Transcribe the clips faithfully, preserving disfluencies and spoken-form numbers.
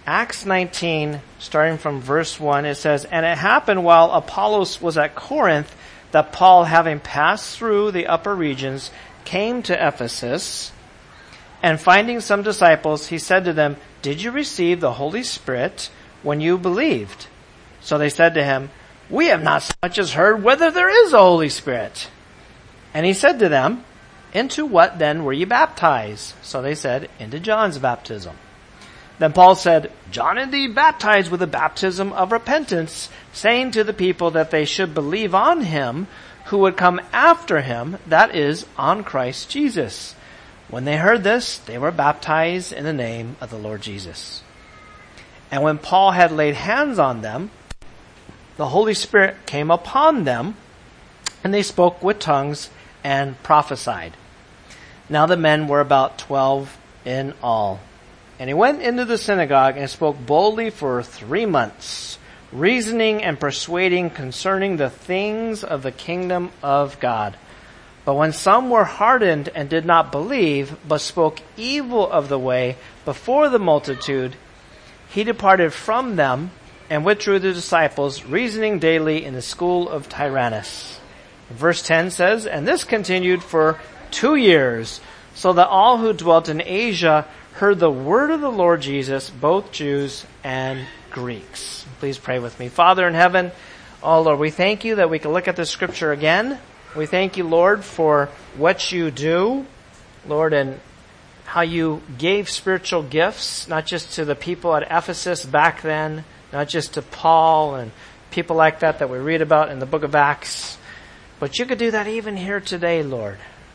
Acts nineteen, starting from verse one, it says, "And it happened while Apollos was at Corinth that Paul, having passed through the upper regions, came to Ephesus, and finding some disciples, he said to them, 'Did you receive the Holy Spirit when you believed?' So they said to him, 'We have not so much as heard whether there is a Holy Spirit.' And he said to them, 'Into what then were you baptized?' So they said, 'Into John's baptism.' Then Paul said, 'John indeed baptized with a baptism of repentance, saying to the people that they should believe on him who would come after him, that is, on Christ Jesus.' When they heard this, they were baptized in the name of the Lord Jesus. And when Paul had laid hands on them, the Holy Spirit came upon them, and they spoke with tongues and prophesied. Now the men were about twelve in all. And he went into the synagogue and spoke boldly for three months, reasoning and persuading concerning the things of the kingdom of God. But when some were hardened and did not believe, but spoke evil of the way before the multitude, he departed from them and withdrew the disciples, reasoning daily in the school of Tyrannus." Verse ten says, "And this continued for two years, so that all who dwelt in Asia heard the word of the Lord Jesus, both Jews and Greeks." Please pray with me. Father in heaven, oh Lord, we thank you that we can look at this scripture again. We thank you, Lord, for what you do, Lord, and how you gave spiritual gifts, not just to the people at Ephesus back then, not just to Paul and people like that that we read about in the book of Acts, but you could do that even here today, Lord.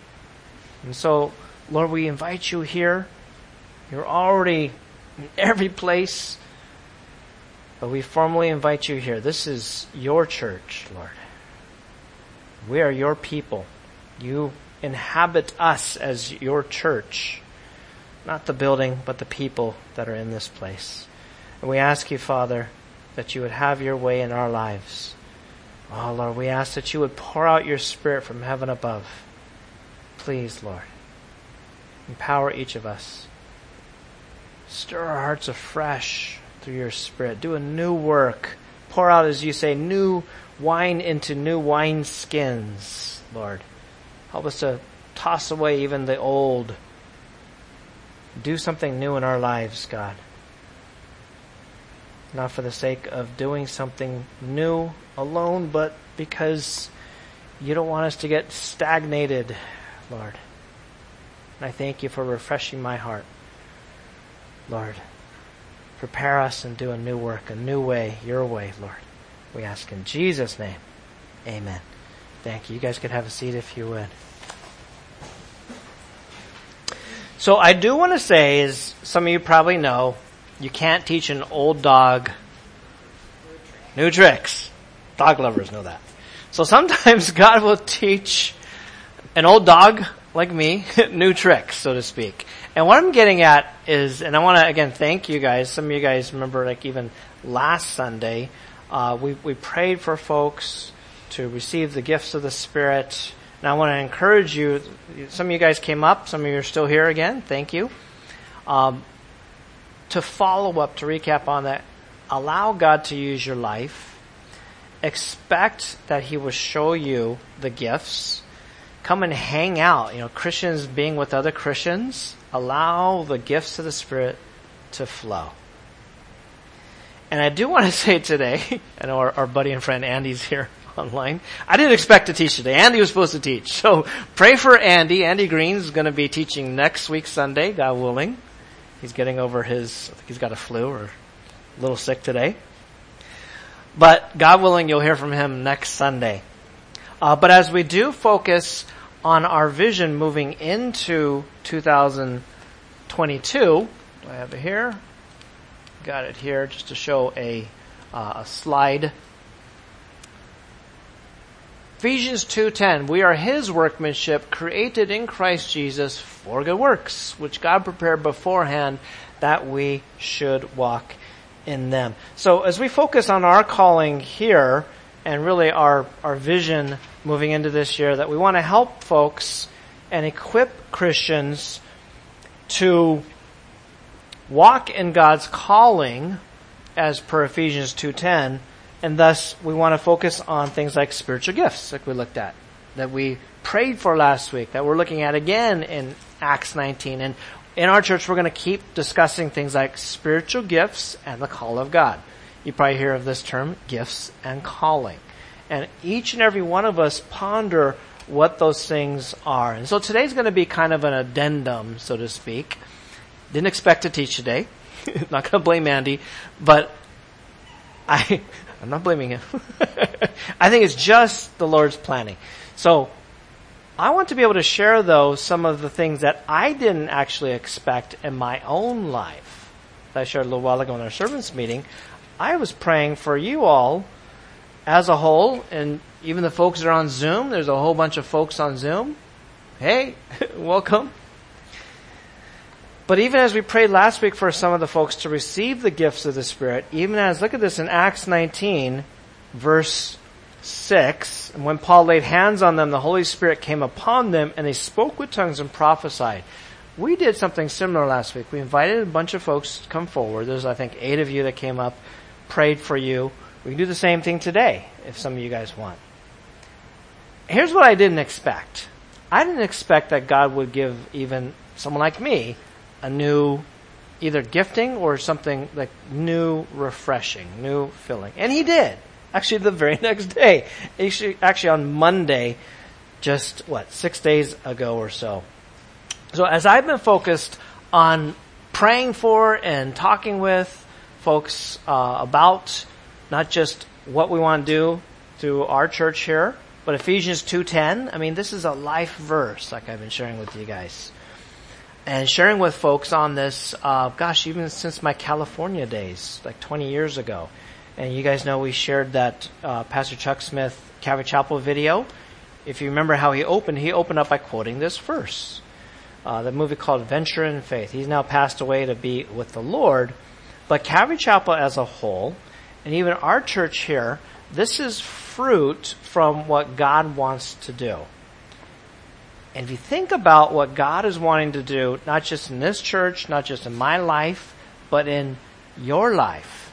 And so, Lord, we invite you here. You're already in every place, but we formally invite you here. This is your church, Lord. We are your people. You inhabit us as your church, not the building, but the people that are in this place. And we ask you, Father, that you would have your way in our lives. Oh, Lord, we ask that you would pour out your Spirit from heaven above. Please, Lord, empower each of us. Stir our hearts afresh through your Spirit. Do a new work. Pour out, as you say, new wine into new wine skins, Lord. Help us to toss away even the old. Do something new in our lives, God. Not for the sake of doing something new alone, but because you don't want us to get stagnated, Lord. And I thank you for refreshing my heart. Lord, prepare us and do a new work, a new way, your way, Lord. We ask in Jesus' name. Amen. Thank you. You guys could have a seat if you would. So I do want to say, as some of you probably know, you can't teach an old dog new tricks. Dog lovers know that. So sometimes God will teach an old dog like me new tricks, so to speak. And what I'm getting at is, and I want to again thank you guys. Some of you guys remember, like even last Sunday, uh, we we prayed for folks to receive the gifts of the Spirit. And I want to encourage you. Some of you guys came up. Some of you are still here again. Thank you. Um, to follow up, to recap on that, allow God to use your life. Expect that He will show you the gifts. Come and hang out. You know, Christians being with other Christians. Allow the gifts of the Spirit to flow. And I do want to say today, I know our, our buddy and friend Andy's here online. I didn't expect to teach today. Andy was supposed to teach. So pray for Andy. Andy Green is going to be teaching next week Sunday, God willing. He's getting over his, I think he's got a flu or a little sick today. But God willing, you'll hear from him next Sunday. Uh, but as we do focus on our vision moving into two thousand twenty-two, do I have it here? Got it here just to show a, uh, a slide. Ephesians two ten, we are His workmanship, created in Christ Jesus for good works, which God prepared beforehand that we should walk in them. So as we focus on our calling here, and really our, our vision moving into this year, that we want to help folks and equip Christians to walk in God's calling as per Ephesians two ten, and thus we want to focus on things like spiritual gifts, like we looked at, that we prayed for last week, that we're looking at again in Acts nineteen. And in our church, we're going to keep discussing things like spiritual gifts and the call of God. You probably hear of this term, gifts and calling. And each and every one of us ponder what those things are. And so today's going to be kind of an addendum, so to speak. Didn't expect to teach today. Not going to blame Andy, but I, I'm not blaming him. I think it's just the Lord's planning. So I want to be able to share, though, some of the things that I didn't actually expect in my own life. That I shared a little while ago in our servants meeting. I was praying for you all as a whole, and even the folks that are on Zoom. There's a whole bunch of folks on Zoom. Hey, welcome. But even as we prayed last week for some of the folks to receive the gifts of the Spirit, even as, look at this in Acts nineteen, verse six, and when Paul laid hands on them, the Holy Spirit came upon them, and they spoke with tongues and prophesied. We did something similar last week. We invited a bunch of folks to come forward. There's, I think, eight of you that came up, prayed for you. We can do the same thing today, if some of you guys want. Here's what I didn't expect. I didn't expect that God would give even someone like me a new either gifting or something like new refreshing, new filling. And he did. Actually, the very next day. Actually, actually on Monday, just, what, six days ago or so. So as I've been focused on praying for and talking with folks uh, about not just what we want to do through our church here, but Ephesians two ten, I mean, this is a life verse, like I've been sharing with you guys. And sharing with folks on this, uh, gosh, even since my California days, like twenty years ago. And you guys know we shared that uh, Pastor Chuck Smith Calvary Chapel video. If you remember how he opened, he opened up by quoting this verse. Uh, the movie called Venture in Faith. He's now passed away to be with the Lord. But Calvary Chapel as a whole, and even our church here, this is fruit from what God wants to do. And if you think about what God is wanting to do, not just in this church, not just in my life, but in your life,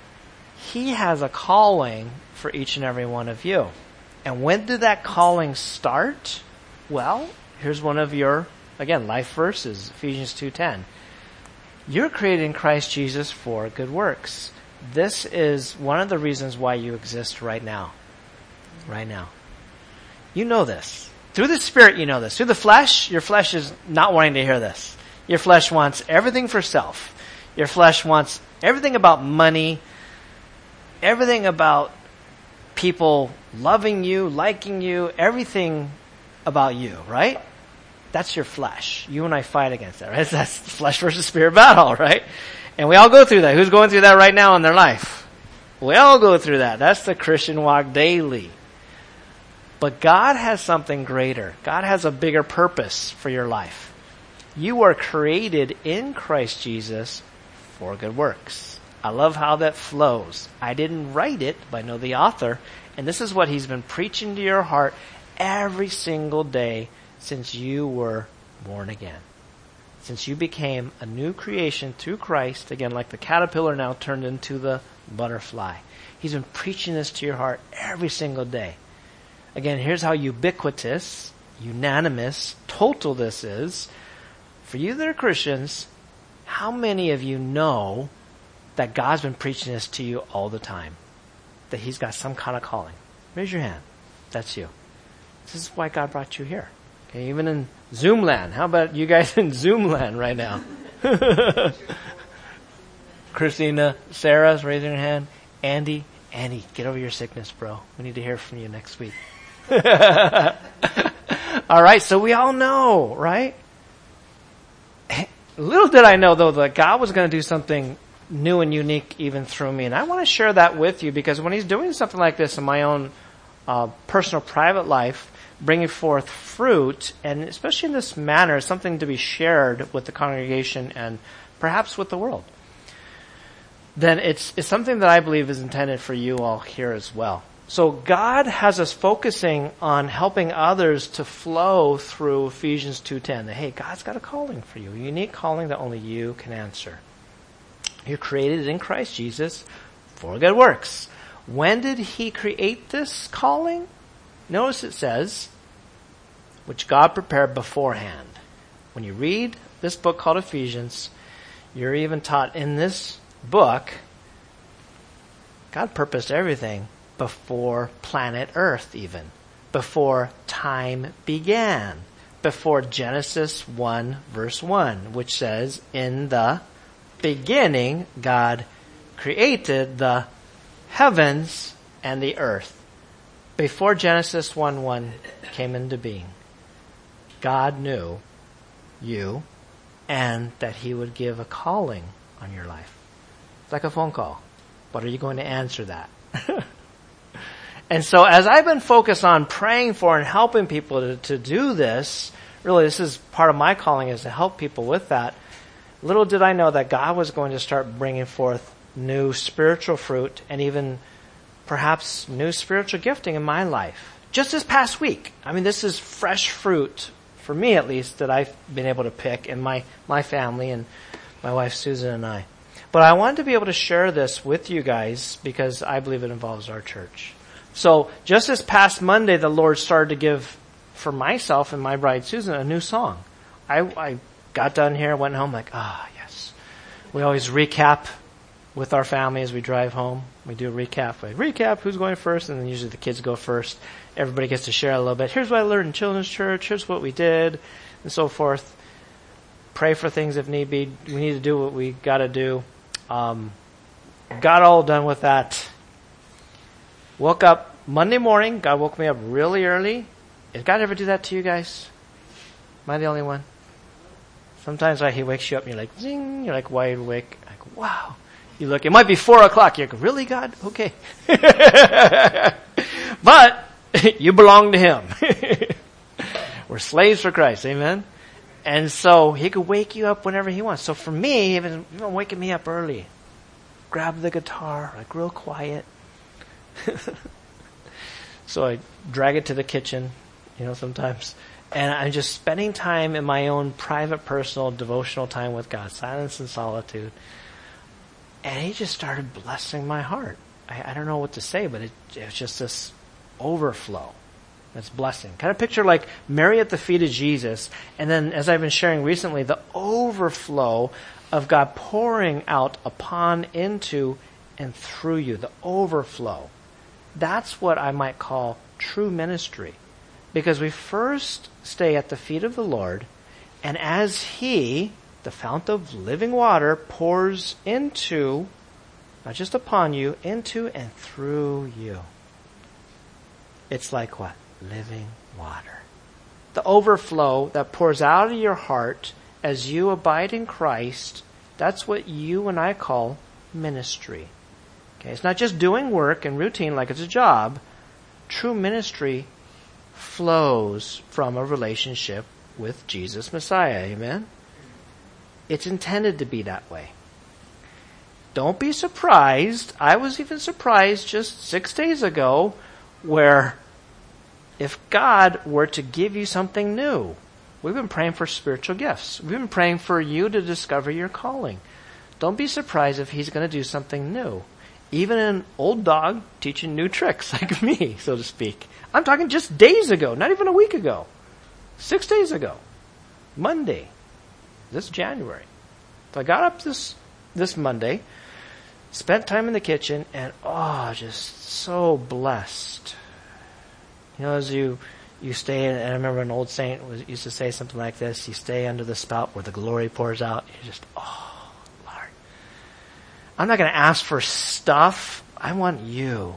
He has a calling for each and every one of you. And when did that calling start? Well, here's one of your, again, life verses, Ephesians two ten. You're created in Christ Jesus for good works. This is one of the reasons why you exist right now. Right now. You know this. Through the Spirit, you know this. Through the flesh, your flesh is not wanting to hear this. Your flesh wants everything for self. Your flesh wants everything about money, everything about people loving you, liking you, everything about you, right? That's your flesh. You and I fight against that, right? That's flesh versus spirit battle, right? And we all go through that. Who's going through that right now in their life? We all go through that. That's the Christian walk daily. But God has something greater. God has a bigger purpose for your life. You are created in Christ Jesus for good works. I love how that flows. I didn't write it, but I know the author. And this is what he's been preaching to your heart every single day since you were born again. Since you became a new creation through Christ, again, like the caterpillar now turned into the butterfly. He's been preaching this to your heart every single day. Again, here's how ubiquitous, unanimous, total this is. For you that are Christians, how many of you know that God's been preaching this to you all the time? That He's got some kind of calling? Raise your hand. That's you. This is why God brought you here. Okay, even in Zoom land. How about you guys in Zoom land right now? Christina, Sarah's raising her hand. Andy, Andy, get over your sickness, bro. We need to hear from you next week. All right, so we all know, right? Little did I know, though, that God was going to do something new and unique even through me. And I want to share that with you because when He's doing something like this in my own uh, personal, private life, bringing forth fruit, and especially in this manner, something to be shared with the congregation and perhaps with the world, then it's, it's something that I believe is intended for you all here as well. So God has us focusing on helping others to flow through Ephesians two ten. That, hey, God's got a calling for you, a unique calling that only you can answer. You're created in Christ Jesus for good works. When did he create this calling? Notice it says, which God prepared beforehand. When you read this book called Ephesians, you're even taught in this book, God purposed everything before planet Earth even, before time began, before Genesis one verse one, which says, in the beginning, God created the heavens and the earth. Before Genesis one one came into being, God knew you and that he would give a calling on your life. It's like a phone call. But are you going to answer that? And so as I've been focused on praying for and helping people to, to do this, really this is part of my calling, is to help people with that. Little did I know that God was going to start bringing forth new spiritual fruit and even perhaps new spiritual gifting in my life. Just this past week. I mean, this is fresh fruit, for me at least, that I've been able to pick in my, my family and my wife Susan and I. But I wanted to be able to share this with you guys because I believe it involves our church. So just this past Monday, the Lord started to give, for myself and my bride Susan, a new song. I, I got done here, went home like, ah, yes. We always recap with our family as we drive home. We do a recap. We recap who's going first, and then usually the kids go first. Everybody gets to share a little bit. Here's what I learned in children's church. Here's what we did, and so forth. Pray for things if need be. We need to do what we got to do. Um, got all done with that. Woke up Monday morning. God woke me up really early. Did God ever do that to you guys? Am I the only one? Sometimes like, he wakes you up and you're like, zing. You're like wide awake. Like, wow. You look, it might be four o'clock. You're like, really, God? Okay. But you belong to him. We're slaves for Christ. Amen. And so he could wake you up whenever he wants. So for me, even, even waking me up early, grab the guitar, like real quiet. So I drag it to the kitchen, you know, sometimes. And I'm just spending time in my own private, personal, devotional time with God, silence and solitude. And he just started blessing my heart. I, I don't know what to say, but it, it was just this overflow. That's blessing. Kind of picture like Mary at the feet of Jesus, and then as I've been sharing recently, the overflow of God pouring out upon, into, and through you. The overflow. That's what I might call true ministry. Because we first stay at the feet of the Lord, and as he, the fount of living water, pours into, not just upon you, into and through you. It's like what? Living water. The overflow that pours out of your heart as you abide in Christ, that's what you and I call ministry. Okay, it's not just doing work and routine like it's a job. True ministry flows from a relationship with Jesus Messiah. Amen? It's intended to be that way. Don't be surprised. I was even surprised just six days ago where if God were to give you something new, we've been praying for spiritual gifts. We've been praying for you to discover your calling. Don't be surprised if he's going to do something new. Even an old dog teaching new tricks like me, so to speak. I'm talking just days ago, not even a week ago. Six days ago. Monday. This January. So I got up this this Monday, spent time in the kitchen, and oh, just so blessed. You know, as you you stay, and I remember an old saint was, used to say something like this, you stay under the spout where the glory pours out. You just, oh, Lord. I'm not going to ask for stuff. I want you.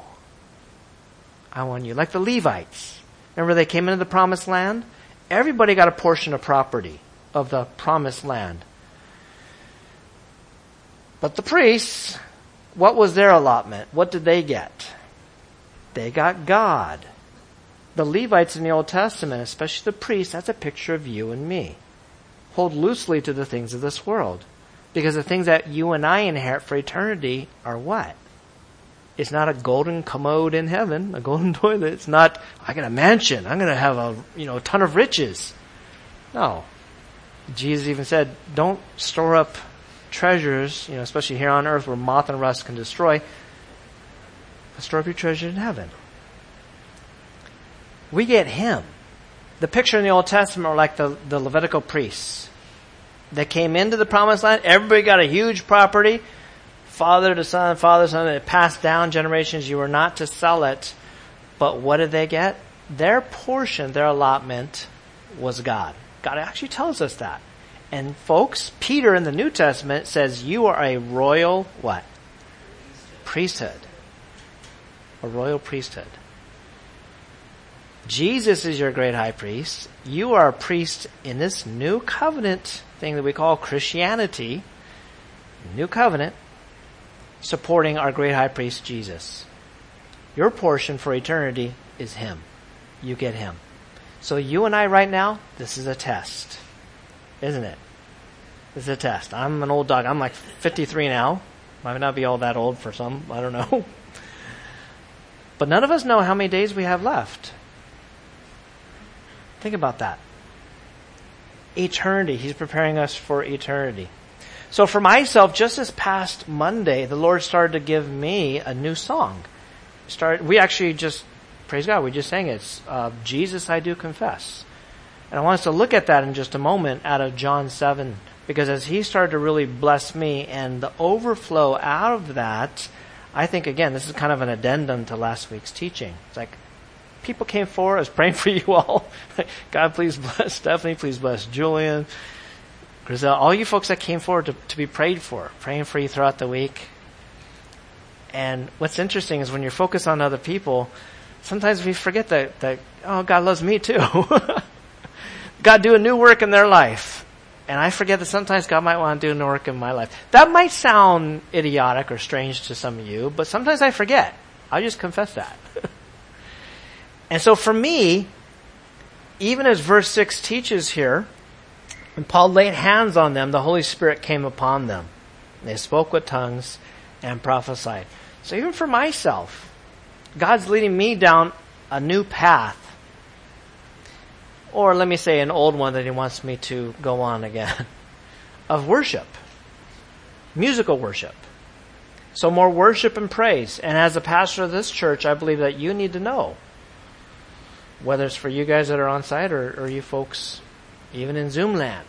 I want you. Like the Levites. Remember they came into the promised land? Everybody got a portion of property of the promised land. But the priests, what was their allotment? What did they get? They got God. The Levites in the Old Testament, especially the priests, that's a picture of you and me. Hold loosely to the things of this world. Because the things that you and I inherit for eternity are what? It's not a golden commode in heaven, a golden toilet. It's not, I got a mansion. I'm going to have a, you know, a ton of riches. No. Jesus even said, don't store up treasures, you know, especially here on earth where moth and rust can destroy, but store up your treasure in heaven. We get him. The picture in the Old Testament were like the, the Levitical priests. They came into the promised land. Everybody got a huge property. Father to son, father to son. It passed down generations. You were not to sell it. But what did they get? Their portion, their allotment was God. God actually tells us that. And folks, Peter in the New Testament says you are a royal what? Priesthood. A royal priesthood. Jesus is your great high priest. You are a priest in this new covenant thing that we call Christianity. New covenant. Supporting our great high priest, Jesus. Your portion for eternity is him. You get him. So you and I right now, this is a test. Isn't it? This is a test. I'm an old dog. I'm like fifty-three now. Might not be all that old for some. I don't know. But none of us know how many days we have left. Think about that. Eternity. He's preparing us for eternity. So for myself, just this past Monday, the Lord started to give me a new song. Start. We actually just, praise God, we just sang it. It's, uh, Jesus I Do Confess. And I want us to look at that in just a moment out of John seven. Because as he started to really bless me and the overflow out of that, I think, again, this is kind of an addendum to last week's teaching. It's like, people came forward. I was praying for you all. God, please bless Stephanie. Please bless Julian. Grizel. All you folks that came forward to, to be prayed for. Praying for you throughout the week. And what's interesting is when you're focused on other people, sometimes we forget that, that oh, God loves me too. God do a new work in their life. And I forget that sometimes God might want to do a new work in my life. That might sound idiotic or strange to some of you, but sometimes I forget. I just confess that. And so for me, even as verse six teaches here, when Paul laid hands on them, the Holy Spirit came upon them. They spoke with tongues and prophesied. So even for myself, God's leading me down a new path. Or let me say an old one that he wants me to go on again. Of worship. Musical worship. So more worship and praise. And as a pastor of this church, I believe that you need to know. Whether it's for you guys that are on site or, or you folks even in Zoom land.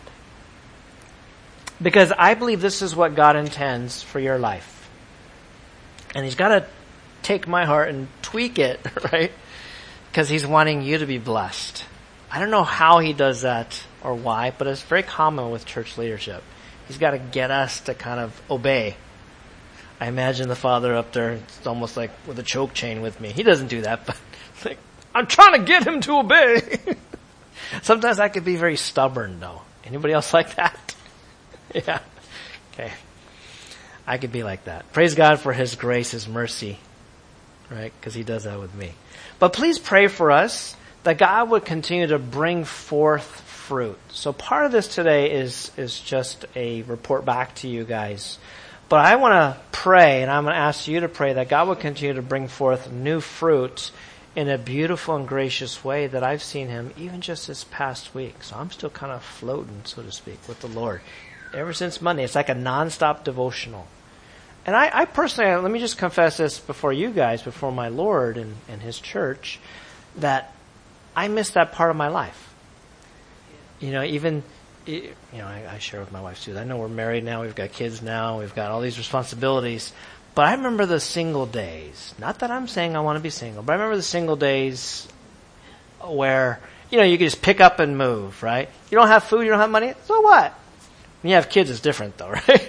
Because I believe this is what God intends for your life. And he's got to take my heart and tweak it, right? Because he's wanting you to be blessed. I don't know how he does that or why, but it's very common with church leadership. He's got to get us to kind of obey. I imagine the father up there, it's almost like with a choke chain with me. He doesn't do that, but like, I'm trying to get him to obey. Sometimes I could be very stubborn, though. Anybody else like that? Yeah. Okay. I could be like that. Praise God for his grace, his mercy, right? Because he does that with me. But please pray for us that God would continue to bring forth fruit. So part of this today is, is just a report back to you guys. But I want to pray, and I'm going to ask you to pray that God would continue to bring forth new fruit in a beautiful and gracious way that I've seen him even just this past week. So I'm still kind of floating, so to speak, with the Lord. Ever since Monday, it's like a nonstop devotional. And I, I personally, let me just confess this before you guys, before my Lord and, and his church, that I missed that part of my life. You know, even, you know, I, I share with my wife too. I know we're married now, we've got kids now, we've got all these responsibilities. But I remember the single days. Not that I'm saying I want to be single, but I remember the single days where, you know, you can just pick up and move, right? You don't have food, you don't have money, so what? When you have kids, it's different though, right?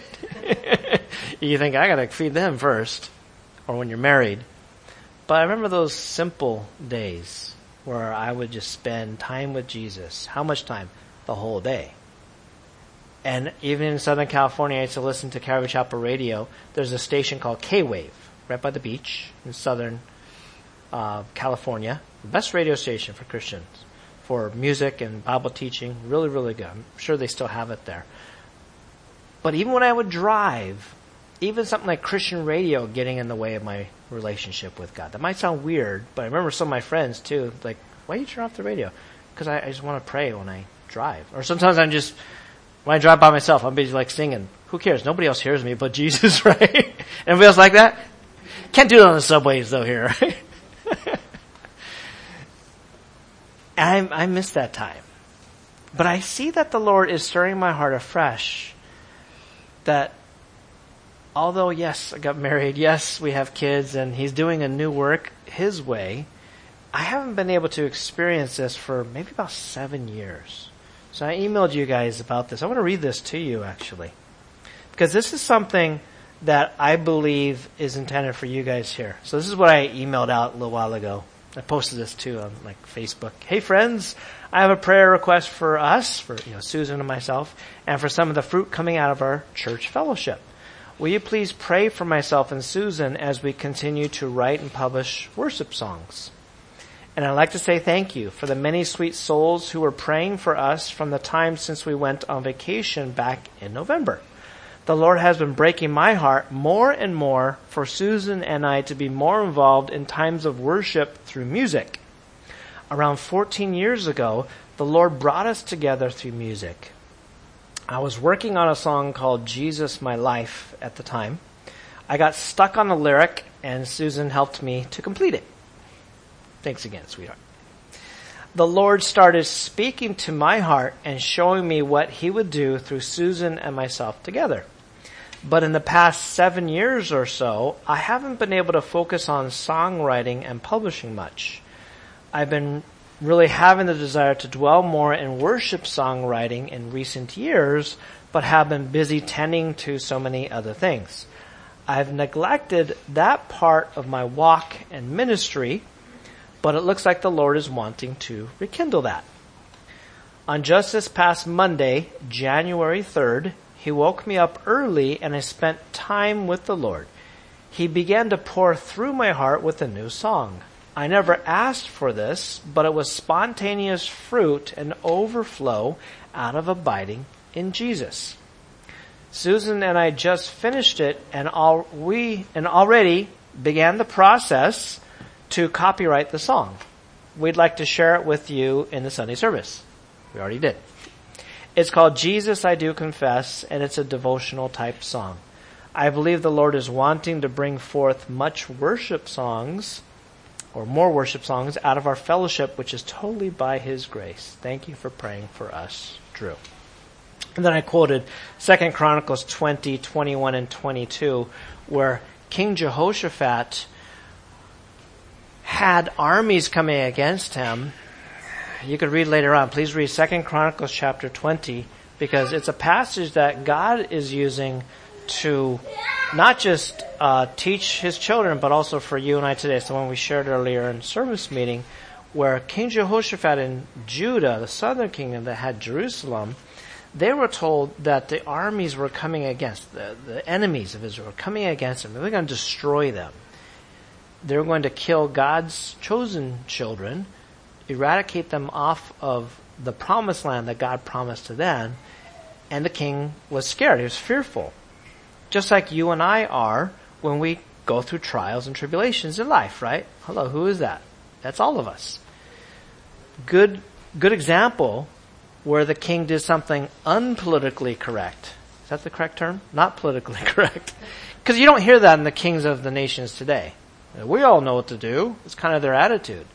You think, I gotta feed them first. Or when you're married. But I remember those simple days where I would just spend time with Jesus. How much time? The whole day. And even in Southern California, I used to listen to Calvary Chapel Radio. There's a station called K-Wave, right by the beach in Southern uh, California. The best radio station for Christians, for music and Bible teaching. Really, really good. I'm sure they still have it there. But even when I would drive, even something like Christian radio getting in the way of my relationship with God. That might sound weird, but I remember some of my friends too, like, why do you turn off the radio? Because I, I just want to pray when I drive. Or sometimes I'm just When I drive by myself, I'm busy like singing. Who cares? Nobody else hears me but Jesus, right? Anybody else like that? Can't do it on the subways though here, right? I, I miss that time. But I see that the Lord is stirring my heart afresh. That although, yes, I got married, yes, we have kids, and He's doing a new work His way, I haven't been able to experience this for maybe about seven years. So I emailed you guys about this. I want to read this to you, actually. Because this is something that I believe is intended for you guys here. So this is what I emailed out a little while ago. I posted this too on like Facebook. Hey friends, I have a prayer request for us, for you know Susan and myself, and for some of the fruit coming out of our church fellowship. Will you please pray for myself and Susan as we continue to write and publish worship songs? And I'd like to say thank you for the many sweet souls who were praying for us from the time since we went on vacation back in November. The Lord has been breaking my heart more and more for Susan and I to be more involved in times of worship through music. Around fourteen years ago, the Lord brought us together through music. I was working on a song called Jesus My Life at the time. I got stuck on a lyric and Susan helped me to complete it. Thanks again, sweetheart. The Lord started speaking to my heart and showing me what He would do through Susan and myself together. But in the past seven years or so, I haven't been able to focus on songwriting and publishing much. I've been really having the desire to dwell more in worship songwriting in recent years, but have been busy tending to so many other things. I've neglected that part of my walk and ministry, but it looks like the Lord is wanting to rekindle that. On just this past Monday, January third, He woke me up early and I spent time with the Lord. He began to pour through my heart with a new song. I never asked for this, but it was spontaneous fruit and overflow out of abiding in Jesus. Susan and I just finished it and all we and already began the process to copyright the song. We'd like to share it with you in the Sunday service. We already did. It's called Jesus I Do Confess, and it's a devotional type song. I believe the Lord is wanting to bring forth much worship songs, or more worship songs, out of our fellowship, which is totally by His grace. Thank you for praying for us, Drew. And then I quoted Second Chronicles twenty, twenty-one, and twenty-two, where King Jehoshaphat had armies coming against him. You could read later on. Please read Second Chronicles chapter twenty, because it's a passage that God is using to not just uh, teach His children, but also for you and I today. So when we shared earlier in service meeting, where King Jehoshaphat in Judah, the southern kingdom that had Jerusalem, they were told that the armies were coming against, the, the enemies of Israel were coming against them. They were going to destroy them. They were going to kill God's chosen children, eradicate them off of the promised land that God promised to them, and the king was scared. He was fearful. Just like you and I are when we go through trials and tribulations in life, right? Hello, who is that? That's all of us. Good, good example where the king did something unpolitically correct. Is that the correct term? Not politically correct. Because you don't hear that in the kings of the nations today. We all know what to do. It's kind of their attitude.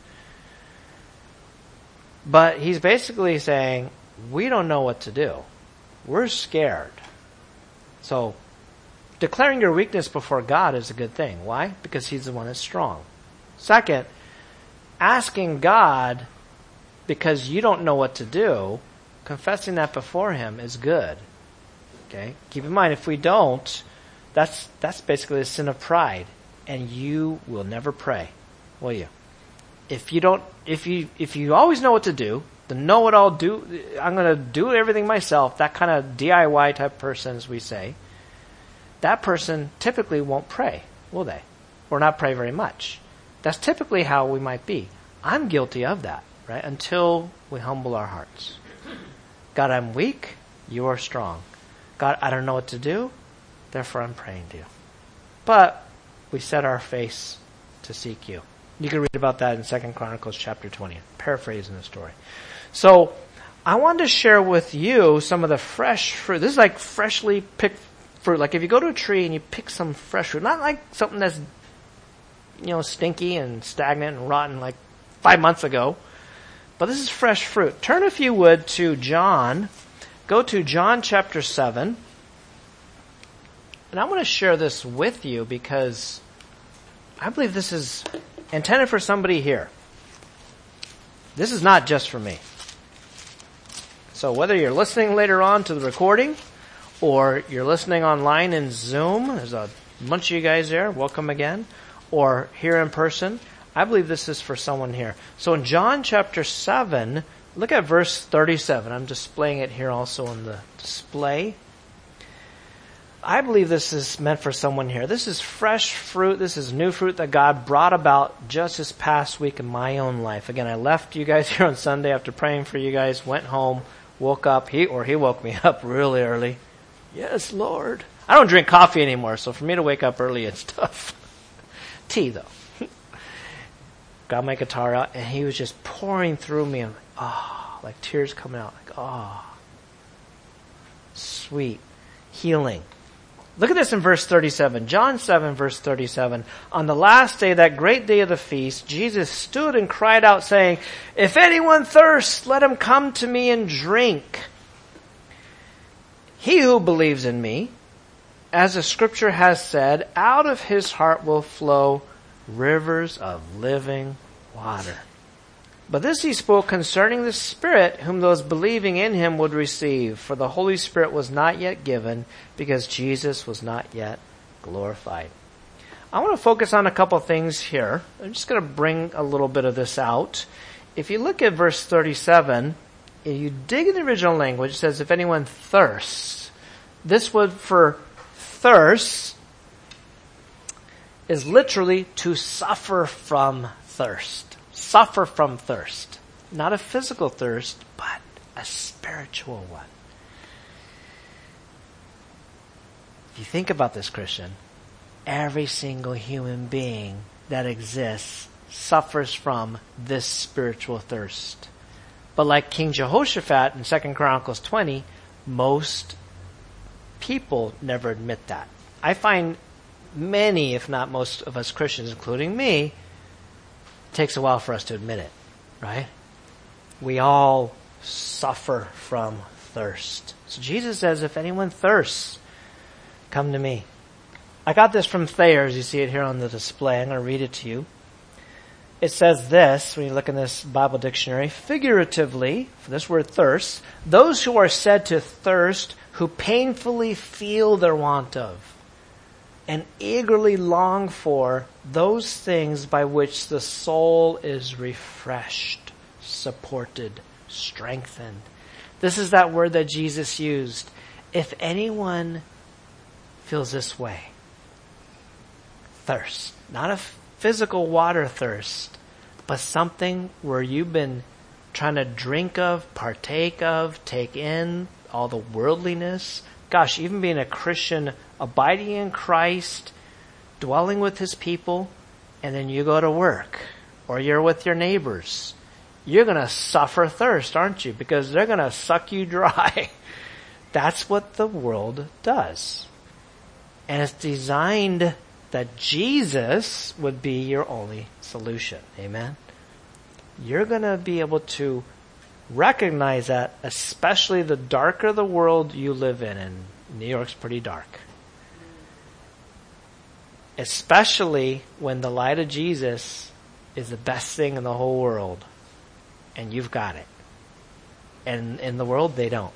But he's basically saying, we don't know what to do. We're scared. So, declaring your weakness before God is a good thing. Why? Because He's the one that's strong. Second, asking God because you don't know what to do, confessing that before Him is good. Okay? Keep in mind, if we don't, that's that's basically a sin of pride. And you will never pray, will you? If you don't, if you if you always know what to do, the know-it-all, do I'm going to do everything myself, that kind of D I Y type person, as we say, that person typically won't pray, will they? Or not pray very much. That's typically how we might be. I'm guilty of that, right? Until we humble our hearts. God, I'm weak, you are strong. God, I don't know what to do, therefore I'm praying to you. But we set our face to seek you. You can read about that in Second Chronicles chapter twenty, paraphrasing the story. So, I wanted to share with you some of the fresh fruit. This is like freshly picked fruit. Like if you go to a tree and you pick some fresh fruit, not like something that's, you know, stinky and stagnant and rotten like five months ago, but this is fresh fruit. Turn, if you would, to John. Go to John chapter seven. And I want to share this with you because I believe this is intended for somebody here. This is not just for me. So whether you're listening later on to the recording or you're listening online in Zoom, there's a bunch of you guys there, welcome again, or here in person, I believe this is for someone here. So in John chapter seven, look at verse thirty-seven. I'm displaying it here also on the display. I believe this is meant for someone here. This is fresh fruit. This is new fruit that God brought about just this past week in my own life. Again, I left you guys here on Sunday after praying for you guys, went home, woke up, he or he woke me up really early. Yes, Lord. I don't drink coffee anymore, so for me to wake up early, it's tough. Tea, though. Got my guitar out, and he was just pouring through me. I'm like, oh, like tears coming out. Like, oh, sweet healing. Look at this in verse thirty-seven. John seven, verse thirty-seven. On the last day, that great day of the feast, Jesus stood and cried out, saying, if anyone thirsts, let him come to me and drink. He who believes in me, as the scripture has said, out of his heart will flow rivers of living water. But this he spoke concerning the Spirit, whom those believing in him would receive. For the Holy Spirit was not yet given, because Jesus was not yet glorified. I want to focus on a couple things here. I'm just going to bring a little bit of this out. If you look at verse thirty-seven, if you dig in the original language, it says, if anyone thirsts. This word for thirst is literally to suffer from thirst. Suffer from thirst. Not a physical thirst, but a spiritual one. If you think about this, Christian, every single human being that exists suffers from this spiritual thirst. But like King Jehoshaphat in Second Chronicles twenty, most people never admit that. I find many, if not most of us Christians, including me, it takes a while for us to admit it, right? We all suffer from thirst. So Jesus says, if anyone thirsts, come to me. I got this from Thayer's. You see it here on the display. I'm going to read it to you. It says this, when you look in this Bible dictionary, figuratively, for this word thirst, those who are said to thirst, who painfully feel their want of, and eagerly long for those things by which the soul is refreshed, supported, strengthened. This is that word that Jesus used. If anyone feels this way, thirst, not a physical water thirst, but something where you've been trying to drink of, partake of, take in all the worldliness. Gosh, even being a Christian, abiding in Christ, dwelling with his people, and then you go to work, or you're with your neighbors. You're going to suffer thirst, aren't you? Because they're going to suck you dry. That's what the world does. And it's designed that Jesus would be your only solution. Amen? You're going to be able to recognize that, especially the darker the world you live in, and New York's pretty dark. Especially when the light of Jesus is the best thing in the whole world, and you've got it. And in the world, they don't.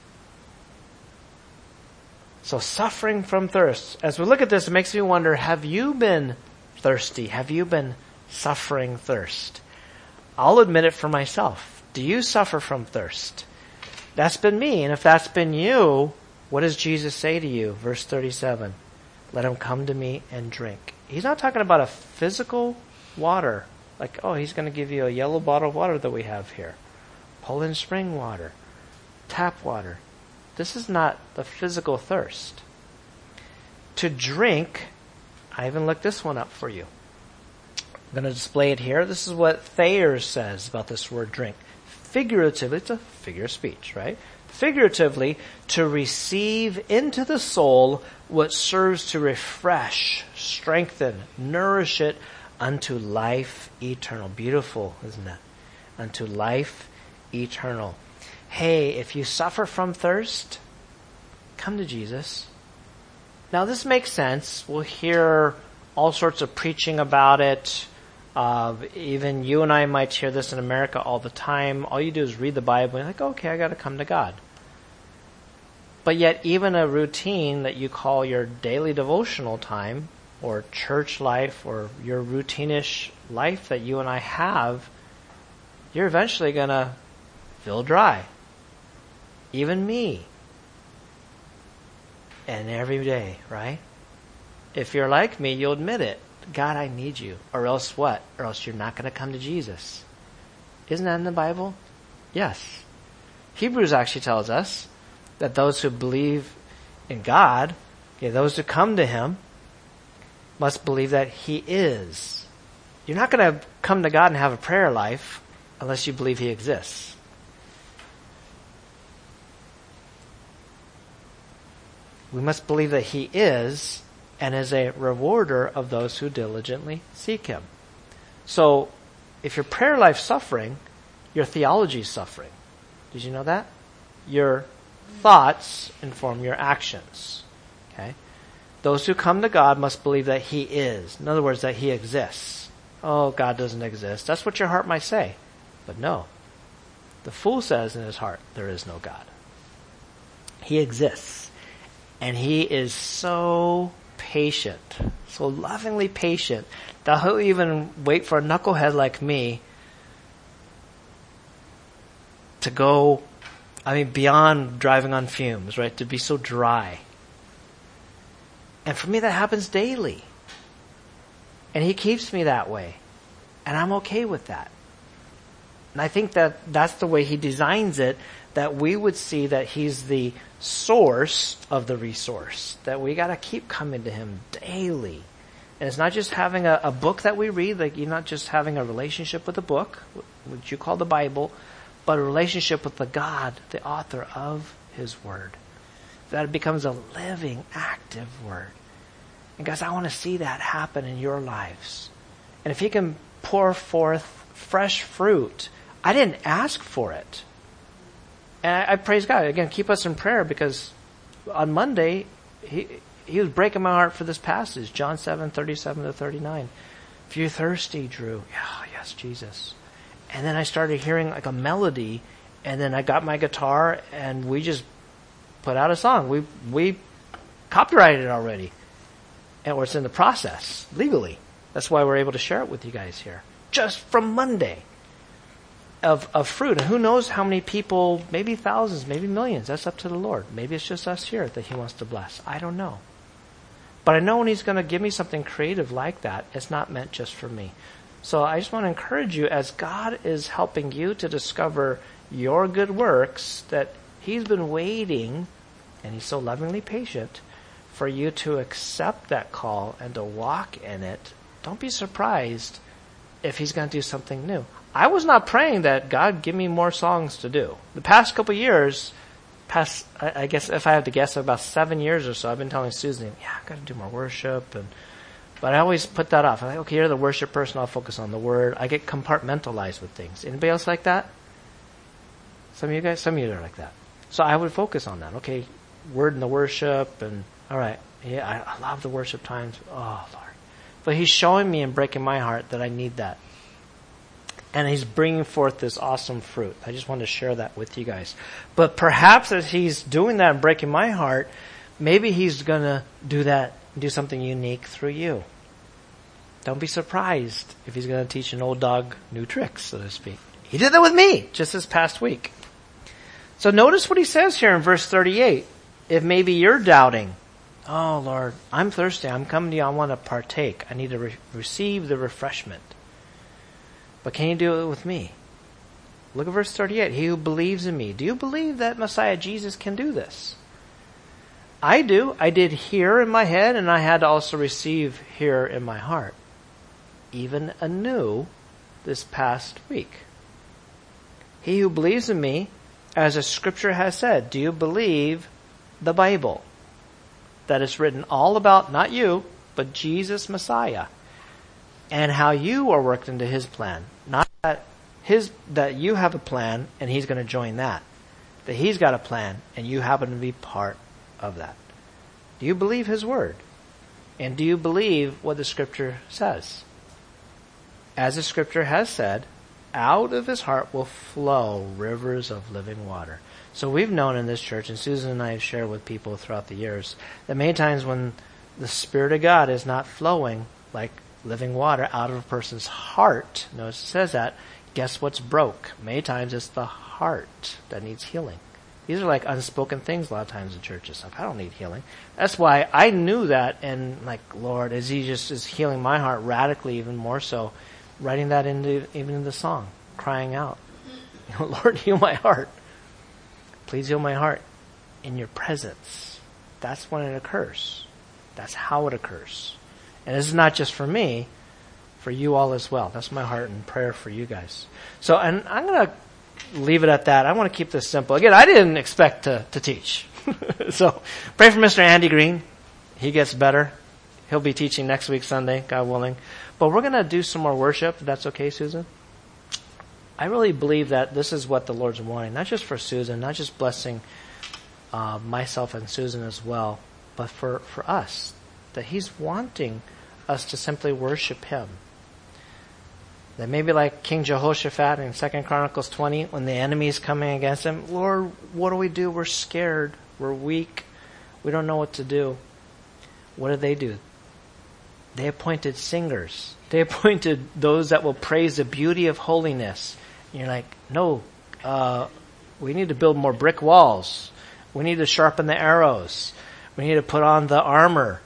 So suffering from thirst. As we look at this, it makes me wonder, have you been thirsty? Have you been suffering thirst? I'll admit it for myself. Do you suffer from thirst? That's been me. And if that's been you, what does Jesus say to you? Verse thirty-seven. Let him come to me and drink. He's not talking about a physical water. Like, oh, he's going to give you a yellow bottle of water that we have here. Poland spring water. Tap water. This is not the physical thirst. To drink, I even looked this one up for you. I'm going to display it here. This is what Thayer says about this word drink. figuratively, it's a figure of speech, right? Figuratively, to receive into the soul what serves to refresh, strengthen, nourish it unto life eternal. Beautiful, isn't it? Unto life eternal. Hey, if you suffer from thirst, come to Jesus. Now this makes sense. We'll hear all sorts of preaching about it. Uh, even you and I might hear this in America all the time. All you do is read the Bible and you're like, okay, I got to come to God. But yet even a routine that you call your daily devotional time or church life or your routine-ish life that you and I have, you're eventually going to feel dry. Even me. And every day, right? If you're like me, you'll admit it. God, I need you. Or else what? Or else you're not going to come to Jesus. Isn't that in the Bible? Yes. Hebrews actually tells us that those who believe in God, okay, those who come to Him, must believe that He is. You're not going to come to God and have a prayer life unless you believe He exists. We must believe that He is and is a rewarder of those who diligently seek Him. So, if your prayer life's suffering, your theology is suffering. Did you know that? Your thoughts inform your actions. Okay? Those who come to God must believe that He is. In other words, that He exists. Oh, God doesn't exist. That's what your heart might say. But no. The fool says in his heart, there is no God. He exists. And He is so patient, so lovingly patient, that He'll even wait for a knucklehead like me to go, I mean, beyond driving on fumes, right? To be so dry. And for me, that happens daily. And He keeps me that way. And I'm okay with that. And I think that that's the way He designs it, that we would see that He's the source of the resource, that we got to keep coming to Him daily. And it's not just having a, a book that we read, like you're not just having a relationship with a book, which you call the Bible, but a relationship with the God, the author of His Word. That it becomes a living, active Word. And guys, I want to see that happen in your lives. And if He can pour forth fresh fruit, I didn't ask for it. And I, I praise God. Again, keep us in prayer, because on Monday, he he was breaking my heart for this passage, John seven, thirty-seven to thirty-nine. If you're thirsty, Drew, yeah, yes, Jesus. And then I started hearing like a melody, and then I got my guitar, and we just put out a song. We we copyrighted it already. And it's in the process, legally. That's why we're able to share it with you guys here. Just from Monday. Of, of fruit. And who knows how many people, maybe thousands, maybe millions. That's up to the Lord. Maybe it's just us here that He wants to bless. I don't know. But I know when He's going to give me something creative like that, it's not meant just for me. So I just want to encourage you, as God is helping you to discover your good works, that He's been waiting, and He's so lovingly patient, for you to accept that call and to walk in it. Don't be surprised if He's going to do something new. I was not praying that God give me more songs to do. The past couple of years, past, I guess if I have to guess, about seven years or so, I've been telling Susan, yeah, I've got to do more worship. and But I always put that off. I'm like, okay, you're the worship person, I'll focus on the Word. I get compartmentalized with things. Anybody else like that? Some of you guys? Some of you are like that. So I would focus on that. Okay, Word and the worship, and all right, yeah, I, I love the worship times. Oh, Lord. But He's showing me and breaking my heart that I need that. And He's bringing forth this awesome fruit. I just wanted to share that with you guys. But perhaps as He's doing that and breaking my heart, maybe He's going to do that, do something unique through you. Don't be surprised if He's going to teach an old dog new tricks, so to speak. He did that with me just this past week. So notice what He says here in verse thirty-eight. If maybe you're doubting, oh Lord, I'm thirsty, I'm coming to you, I want to partake. I need to re- receive the refreshment. But can you do it with me? Look at verse thirty-eight. He who believes in me. Do you believe that Messiah Jesus can do this? I do. I did hear in my head, and I had to also receive here in my heart. Even anew this past week. He who believes in me, as the scripture has said. Do you believe the Bible? That is written all about, not you, but Jesus Messiah. And how you are worked into his plan. Not that his that you have a plan and he's going to join that. That he's got a plan and you happen to be part of that. Do you believe his word? And do you believe what the scripture says? As the scripture has said, out of his heart will flow rivers of living water. So we've known in this church, and Susan and I have shared with people throughout the years, that many times when the Spirit of God is not flowing like living water out of a person's heart, notice it says that, guess what's broke? Many times it's the heart that needs healing. These are like unspoken things a lot of times in churches. Like, I don't need healing. That's why I knew that, and like, Lord, as he just is healing my heart radically, even more so, writing that into even in the song, crying out, Lord, heal my heart. Please heal my heart in your presence. That's when it occurs. That's how it occurs. And this is not just for me, for you all as well. That's my heart and prayer for you guys. So, and I'm going to leave it at that. I want to keep this simple. Again, I didn't expect to, to teach. So, pray for Mister Andy Green. He gets better. He'll be teaching next week, Sunday, God willing. But we're going to do some more worship, if that's okay, Susan. I really believe that this is what the Lord's wanting, not just for Susan, not just blessing uh, myself and Susan as well, but for, for us, that he's wanting us to simply worship him. That maybe like King Jehoshaphat in Second Chronicles twenty, when the enemy is coming against him, Lord, what do we do? We're scared. We're weak. We don't know what to do. What did they do? They appointed singers. They appointed those that will praise the beauty of holiness. And you're like, no, uh, we need to build more brick walls. We need to sharpen the arrows. We need to put on the armor.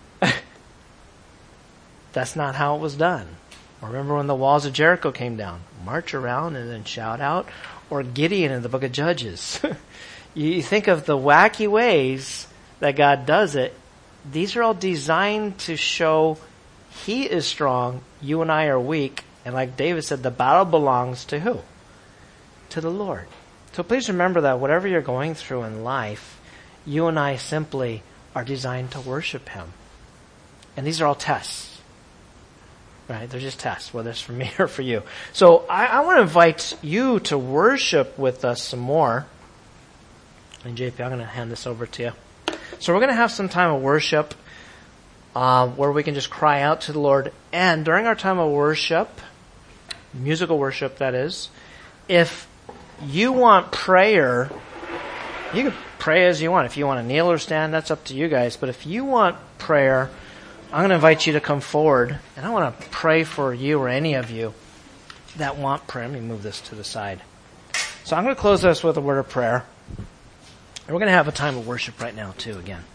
That's not how it was done. Remember when the walls of Jericho came down? March around and then shout out. Or Gideon in the book of Judges. You think of the wacky ways that God does it. These are all designed to show he is strong, you and I are weak, and like David said, the battle belongs to who? To the Lord. So please remember that whatever you're going through in life, you and I simply are designed to worship him. And these are all tests. Right? They're just tests, whether it's for me or for you. So I, I want to invite you to worship with us some more. And J P, I'm going to hand this over to you. So we're going to have some time of worship uh, where we can just cry out to the Lord. And during our time of worship, musical worship that is, if you want prayer, you can pray as you want. If you want to kneel or stand, that's up to you guys. But if you want prayer, I'm going to invite you to come forward. And I want to pray for you or any of you that want prayer. Let me move this to the side. So I'm going to close this with a word of prayer. And we're going to have a time of worship right now, too, again.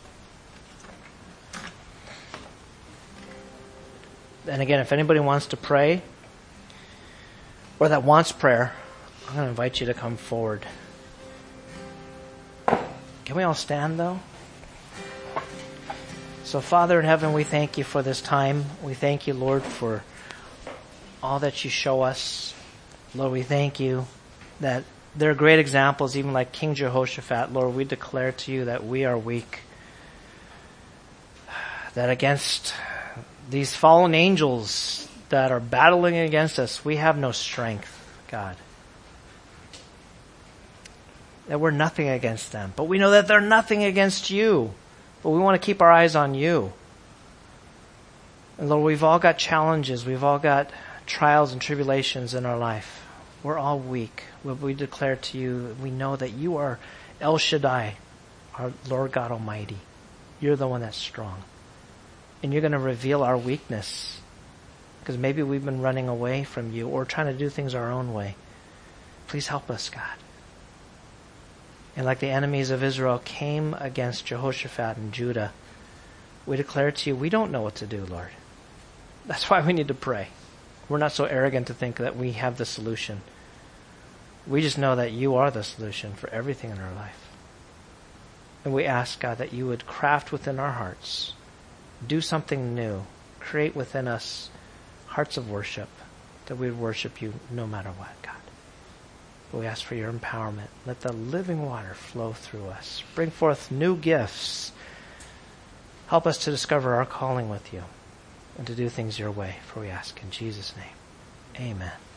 And again, if anybody wants to pray, or that wants prayer, I'm going to invite you to come forward. Can we all stand, though? So, Father in heaven, we thank you for this time. We thank you, Lord, for all that you show us. Lord, we thank you that there are great examples, even like King Jehoshaphat. Lord, we declare to you that we are weak. That against these fallen angels that are battling against us, we have no strength, God. That we're nothing against them. But we know that they're nothing against you. But we want to keep our eyes on you. And Lord, we've all got challenges. We've all got trials and tribulations in our life. We're all weak. We declare to you, we know that you are El Shaddai, our Lord God Almighty. You're the one that's strong. And you're going to reveal our weakness. Because maybe we've been running away from you or trying to do things our own way. Please help us, God. And like the enemies of Israel came against Jehoshaphat and Judah, we declare to you, we don't know what to do, Lord. That's why we need to pray. We're not so arrogant to think that we have the solution. We just know that you are the solution for everything in our life. And we ask, God, that you would craft within our hearts, do something new, create within us hearts of worship, that we would worship you no matter what, God. But we ask for your empowerment. Let the living water flow through us. Bring forth new gifts. Help us to discover our calling with you and to do things your way. For we ask in Jesus' name. Amen.